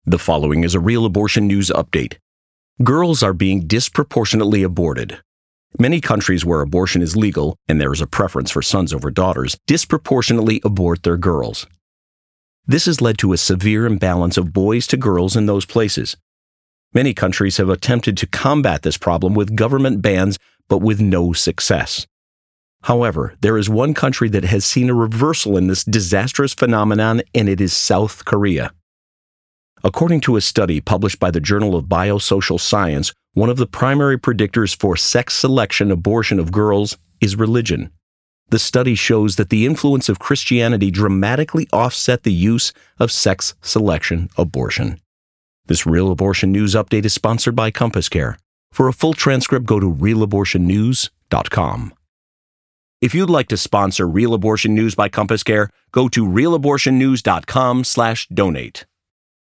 The following is a Real Abortion News update. Girls are being disproportionately aborted. Many countries where abortion is legal, and there is a preference for sons over daughters, disproportionately abort their girls. This has led to a severe imbalance of boys to girls in those places. Many countries have attempted to combat this problem with government bans, but with no success. However, there is one country that has seen a reversal in this disastrous phenomenon, and it is South Korea. According to a study published by the Journal of Biosocial Science, one of the primary predictors for sex selection abortion of girls is religion. The study shows that the influence of Christianity dramatically offset the use of sex selection abortion. This Real Abortion News update is sponsored by Compass Care. For a full transcript, go to realabortionnews.com. If you'd like to sponsor Real Abortion News by Compass Care, go to realabortionnews.com/donate.